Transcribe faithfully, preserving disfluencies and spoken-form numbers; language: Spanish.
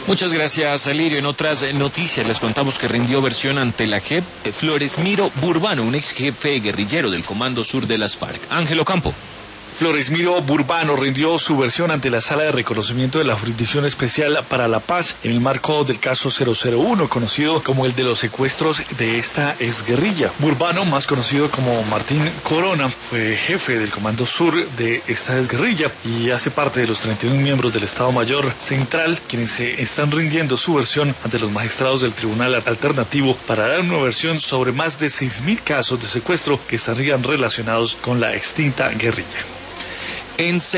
Muchas gracias, Alirio. En otras noticias les contamos que rindió versión ante la J E P Floresmiro Burbano, un ex jefe guerrillero del Comando Sur de las FARC. Ángelo Campo. Floresmiro Burbano rindió su versión ante la Sala de Reconocimiento de la Jurisdicción Especial para la Paz en el marco del caso cero cero uno, conocido como el de los secuestros de esta exguerrilla. Burbano, más conocido como Martín Corona, fue jefe del Comando Sur de esta exguerrilla y hace parte de los treinta y uno miembros del Estado Mayor Central, quienes se están rindiendo su versión ante los magistrados del Tribunal Alternativo para dar una versión sobre más de seis mil casos de secuestro que estarían relacionados con la extinta guerrilla. En